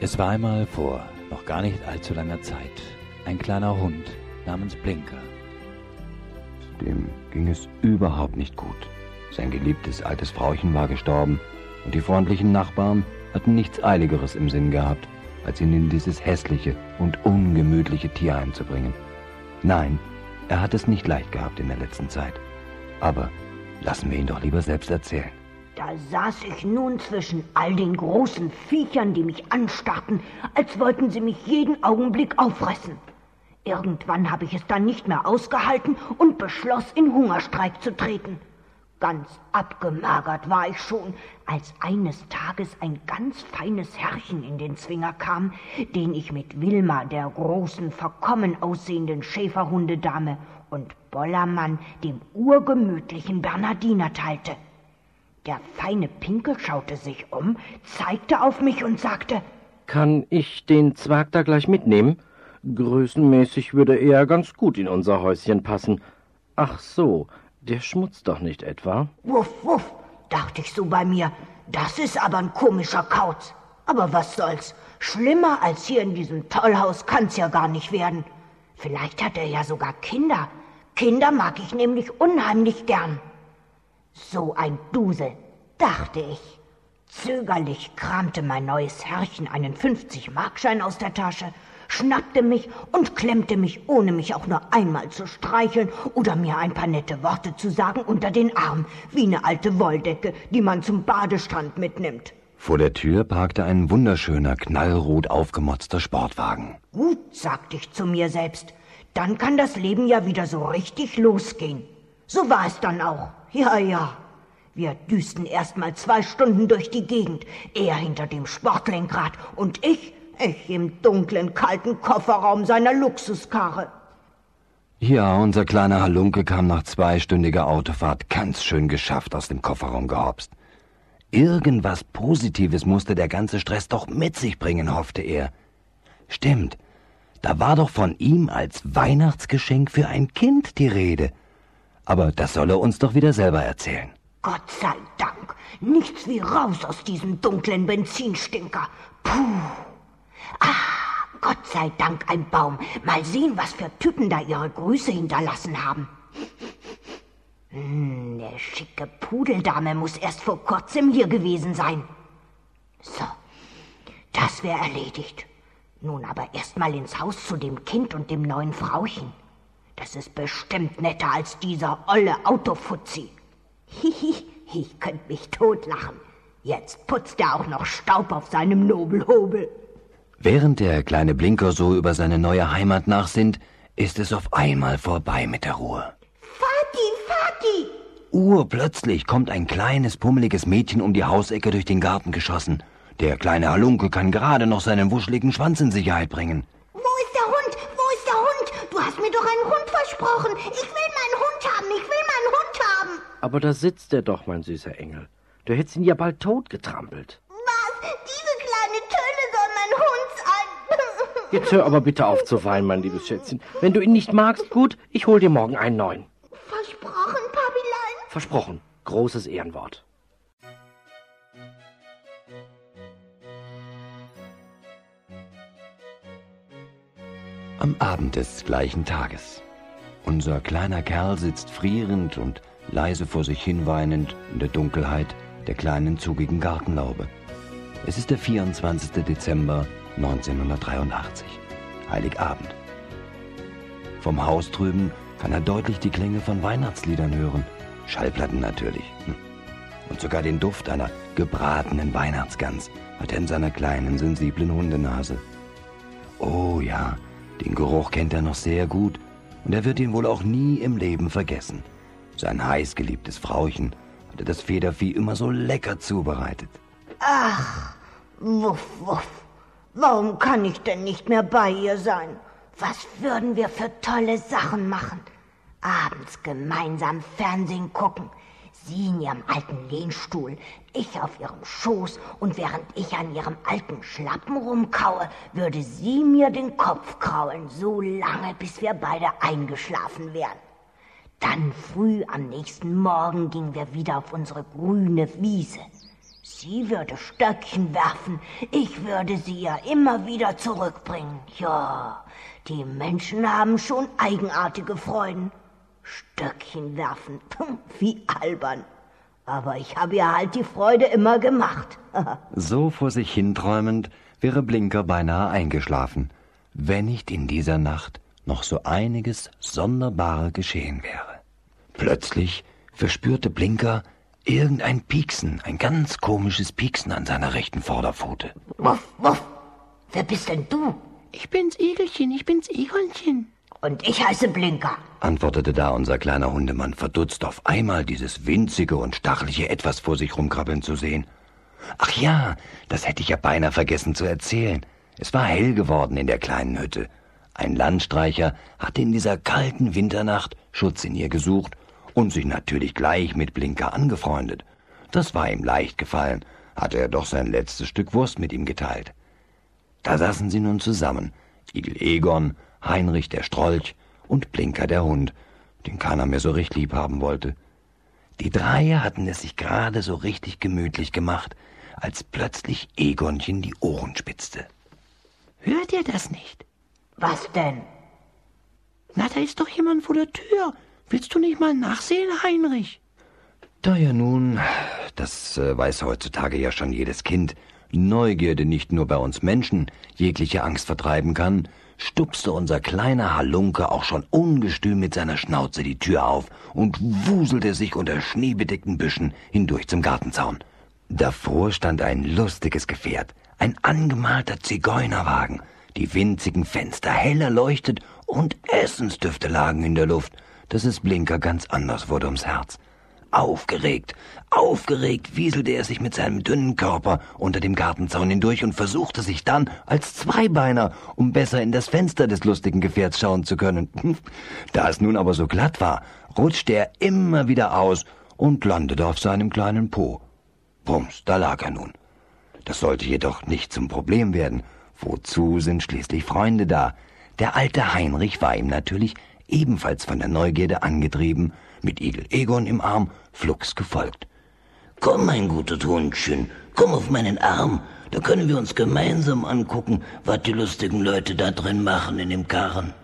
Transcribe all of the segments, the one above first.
Es war einmal vor noch gar nicht allzu langer Zeit ein kleiner Hund namens Blinker. Dem ging es überhaupt nicht gut. Sein geliebtes altes Frauchen war gestorben und die freundlichen Nachbarn hatten nichts Eiligeres im Sinn gehabt, als ihn in dieses hässliche und ungemütliche Tierheim zu bringen. Nein, er hat es nicht leicht gehabt in der letzten Zeit. Aber lassen wir ihn doch lieber selbst erzählen. Da saß ich nun zwischen all den großen Viechern, die mich anstarrten, als wollten sie mich jeden Augenblick auffressen. Irgendwann habe ich es dann nicht mehr ausgehalten und beschloss, in Hungerstreik zu treten. Ganz abgemagert war ich schon, als eines Tages ein ganz feines Herrchen in den Zwinger kam, den ich mit Wilma, der großen, verkommen aussehenden Schäferhundedame, und Bollermann, dem urgemütlichen Bernhardiner, teilte. Der feine Pinkel schaute sich um, zeigte auf mich und sagte: Kann ich den Zwerg da gleich mitnehmen? Größenmäßig würde er ganz gut in unser Häuschen passen. Ach so, der schmutzt doch nicht etwa? Wuff, wuff, dachte ich so bei mir. Das ist aber ein komischer Kauz. Aber was soll's? Schlimmer als hier in diesem Tollhaus kann's ja gar nicht werden. Vielleicht hat er ja sogar Kinder. Kinder mag ich nämlich unheimlich gern. So ein Dusel, dachte ich. Zögerlich kramte mein neues Herrchen einen 50-Markschein aus der Tasche, schnappte mich und klemmte mich, ohne mich auch nur einmal zu streicheln oder mir ein paar nette Worte zu sagen, unter den Arm, wie eine alte Wolldecke, die man zum Badestrand mitnimmt. Vor der Tür parkte ein wunderschöner, knallrot aufgemotzter Sportwagen. Gut, sagte ich zu mir selbst, dann kann das Leben ja wieder so richtig losgehen. So war es dann auch. Ja. Wir düsten erst mal 2 Stunden durch die Gegend, er hinter dem Sportlenkrad und ich im dunklen, kalten Kofferraum seiner Luxuskarre. Ja, unser kleiner Halunke kam nach 2-stündiger Autofahrt ganz schön geschafft aus dem Kofferraum gehopst. Irgendwas Positives musste der ganze Stress doch mit sich bringen, hoffte er. Stimmt, da war doch von ihm als Weihnachtsgeschenk für ein Kind die Rede. Aber das soll er uns doch wieder selber erzählen. Gott sei Dank, nichts wie raus aus diesem dunklen Benzinstinker. Puh. Gott sei Dank ein Baum. Mal sehen, was für Typen da ihre Grüße hinterlassen haben. Der schicke Pudeldame muss erst vor kurzem hier gewesen sein. So, das wäre erledigt. Nun aber erst mal ins Haus zu dem Kind und dem neuen Frauchen. Das ist bestimmt netter als dieser olle Autofuzzi. Hihi, ich könnte mich totlachen. Jetzt putzt er auch noch Staub auf seinem Nobelhobel. Während der kleine Blinker so über seine neue Heimat nachsinnt, ist es auf einmal vorbei mit der Ruhe. Vati! Urplötzlich kommt ein kleines, pummeliges Mädchen um die Hausecke durch den Garten geschossen. Der kleine Halunke kann gerade noch seinen wuscheligen Schwanz in Sicherheit bringen. Wo ist der Hund? Du hast mir doch einen Hund versprochen. Ich will meinen Hund haben. Aber da sitzt er doch, mein süßer Engel. Du hättest ihn ja bald totgetrampelt. Was? Diese kleine Töle soll mein Hund sein? Jetzt hör aber bitte auf zu weinen, mein liebes Schätzchen. Wenn du ihn nicht magst, gut, ich hol dir morgen einen neuen. Versprochen, Papilein? Versprochen. Großes Ehrenwort. Am Abend des gleichen Tages. Unser kleiner Kerl sitzt frierend und leise vor sich hin weinend in der Dunkelheit der kleinen zugigen Gartenlaube. Es ist der 24. Dezember 1983, Heiligabend. Vom Haus drüben kann er deutlich die Klänge von Weihnachtsliedern hören, Schallplatten natürlich. Und sogar den Duft einer gebratenen Weihnachtsgans hat er in seiner kleinen, sensiblen Hundenase. Oh ja, den Geruch kennt er noch sehr gut und er wird ihn wohl auch nie im Leben vergessen. Sein heißgeliebtes Frauchen hatte das Federvieh immer so lecker zubereitet. Ach, wuff, wuff. Warum kann ich denn nicht mehr bei ihr sein? Was würden wir für tolle Sachen machen? Abends gemeinsam Fernsehen gucken. Sie in ihrem alten Lehnstuhl, ich auf ihrem Schoß und während ich an ihrem alten Schlappen rumkaue, würde sie mir den Kopf kraulen, so lange, bis wir beide eingeschlafen wären. Dann früh am nächsten Morgen gingen wir wieder auf unsere grüne Wiese. Sie würde Stöckchen werfen, ich würde sie ja immer wieder zurückbringen. Ja, die Menschen haben schon eigenartige Freuden. Stöckchen werfen, wie albern. Aber ich habe ja halt die Freude immer gemacht. So vor sich hinträumend wäre Blinker beinahe eingeschlafen, wenn nicht in dieser Nacht noch so einiges Sonderbare geschehen wäre. Plötzlich verspürte Blinker irgendein Pieksen, ein ganz komisches Pieksen an seiner rechten Vorderpfote. Wuff, wuff, wer bist denn du? Ich bin's Igelchen, ich bin's Egonchen. Und ich heiße Blinker, antwortete da unser kleiner Hundemann, verdutzt auf einmal dieses winzige und stachelige Etwas vor sich rumkrabbeln zu sehen. Ach ja, das hätte ich ja beinahe vergessen zu erzählen. Es war hell geworden in der kleinen Hütte. Ein Landstreicher hatte in dieser kalten Winternacht Schutz in ihr gesucht und sich natürlich gleich mit Blinker angefreundet. Das war ihm leicht gefallen, hatte er doch sein letztes Stück Wurst mit ihm geteilt. Da saßen sie nun zusammen, Igel Egon, Heinrich der Strolch und Blinker der Hund, den keiner mehr so recht lieb haben wollte. Die drei hatten es sich gerade so richtig gemütlich gemacht, als plötzlich Egonchen die Ohren spitzte. Hört ihr das nicht? was denn? Na, da ist doch jemand vor der Tür. Willst du nicht mal nachsehen, Heinrich? Da ja nun, das weiß heutzutage ja schon jedes Kind, Neugierde nicht nur bei uns Menschen jegliche Angst vertreiben kann, stupste unser kleiner Halunke auch schon ungestüm mit seiner Schnauze die Tür auf und wuselte sich unter schneebedeckten Büschen hindurch zum Gartenzaun. Davor stand ein lustiges Gefährt, ein angemalter Zigeunerwagen, die winzigen Fenster hell erleuchtet und Essensdüfte lagen in der Luft, dass es Blinker ganz anders wurde ums Herz. Aufgeregt wieselte er sich mit seinem dünnen Körper unter dem Gartenzaun hindurch und versuchte sich dann als Zweibeiner, um besser in das Fenster des lustigen Gefährts schauen zu können. Da es nun aber so glatt war, rutschte er immer wieder aus und landete auf seinem kleinen Po. Bums, da lag er nun. Das sollte jedoch nicht zum Problem werden. Wozu sind schließlich Freunde da? Der alte Heinrich war ihm natürlich ebenfalls von der Neugierde angetrieben, mit Igel Egon im Arm flugs gefolgt. »Komm, mein gutes Hundchen, komm auf meinen Arm, da können wir uns gemeinsam angucken, was die lustigen Leute da drin machen in dem Karren.«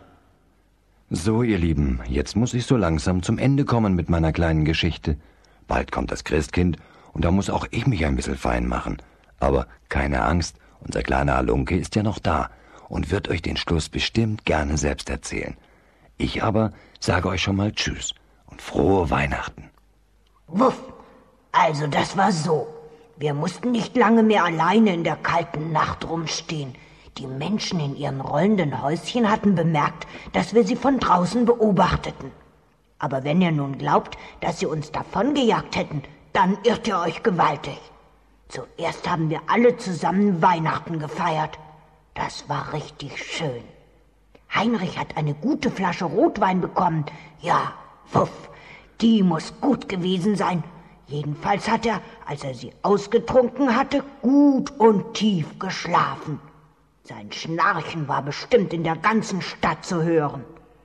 So, ihr Lieben, jetzt muss ich so langsam zum Ende kommen mit meiner kleinen Geschichte. Bald kommt das Christkind und da muss auch ich mich ein bisschen fein machen. Aber keine Angst, unser kleiner Halunke ist ja noch da und wird euch den Schluss bestimmt gerne selbst erzählen. Ich aber sage euch schon mal Tschüss und frohe Weihnachten. Wuff, also das war so. Wir mussten nicht lange mehr alleine in der kalten Nacht rumstehen. Die Menschen in ihren rollenden Häuschen hatten bemerkt, dass wir sie von draußen beobachteten. Aber wenn ihr nun glaubt, dass sie uns davongejagt hätten, dann irrt ihr euch gewaltig. Zuerst haben wir alle zusammen Weihnachten gefeiert. Das war richtig schön. Heinrich hat eine gute Flasche Rotwein bekommen. Ja, wuff, die muss gut gewesen sein. Jedenfalls hat er, als er sie ausgetrunken hatte, gut und tief geschlafen. Sein Schnarchen war bestimmt in der ganzen Stadt zu hören.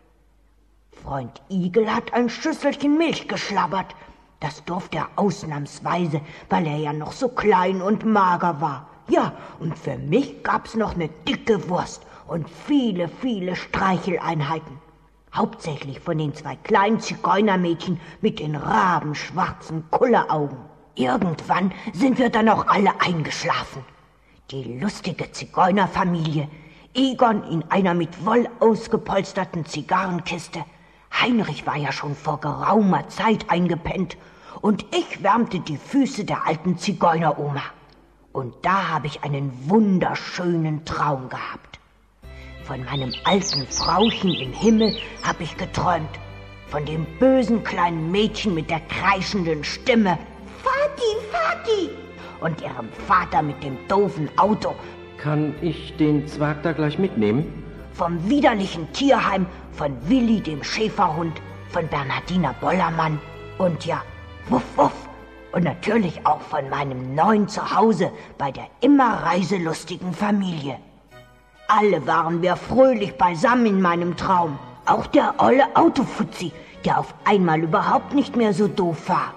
Freund Igel hat ein Schüsselchen Milch geschlabbert. Das durfte er ausnahmsweise, weil er ja noch so klein und mager war. Ja, und für mich gab's noch eine dicke Wurst und viele, viele Streicheleinheiten. Hauptsächlich von den 2 kleinen Zigeunermädchen mit den rabenschwarzen Kulleraugen. Irgendwann sind wir dann auch alle eingeschlafen. Die lustige Zigeunerfamilie, Egon in einer mit Woll ausgepolsterten Zigarrenkiste, Heinrich war ja schon vor geraumer Zeit eingepennt und ich wärmte die Füße der alten Zigeuneroma. Und da habe ich einen wunderschönen Traum gehabt. Von meinem alten Frauchen im Himmel habe ich geträumt. Von dem bösen kleinen Mädchen mit der kreischenden Stimme. Vati, Vati! Und ihrem Vater mit dem doofen Auto. Kann ich den Zwerg da gleich mitnehmen? Vom widerlichen Tierheim, von Willi dem Schäferhund, von Bernhardiner Bollermann und ja, wuff, wuff. Und natürlich auch von meinem neuen Zuhause bei der immer reiselustigen Familie. Alle waren wir fröhlich beisammen in meinem Traum. Auch der olle Autofuzzi, der auf einmal überhaupt nicht mehr so doof war.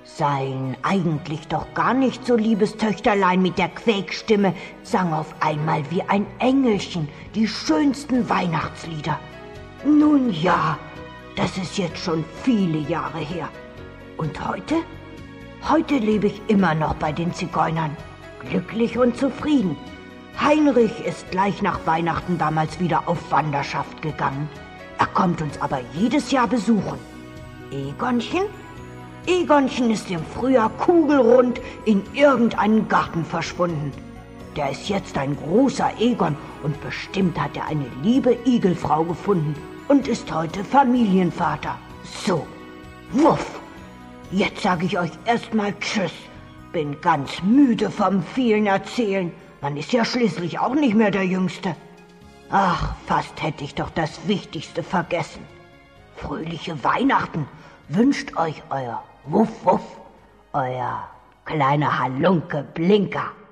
Sein eigentlich doch gar nicht so liebes Töchterlein mit der Quäkstimme sang auf einmal wie ein Engelchen die schönsten Weihnachtslieder. Nun ja, das ist jetzt schon viele Jahre her. Und heute? Heute lebe ich immer noch bei den Zigeunern, glücklich und zufrieden. Heinrich ist gleich nach Weihnachten damals wieder auf Wanderschaft gegangen. Er kommt uns aber jedes Jahr besuchen. Egonchen? Egonchen ist im Frühjahr kugelrund in irgendeinen Garten verschwunden. Der ist jetzt ein großer Egon und bestimmt hat er eine liebe Igelfrau gefunden und ist heute Familienvater. So, wuff! Jetzt sage ich euch erstmal Tschüss. Bin ganz müde vom vielen Erzählen. Man ist ja schließlich auch nicht mehr der Jüngste. Ach, fast hätte ich doch das Wichtigste vergessen. Fröhliche Weihnachten wünscht euch euer Wuff Wuff, euer kleiner Halunke Blinker.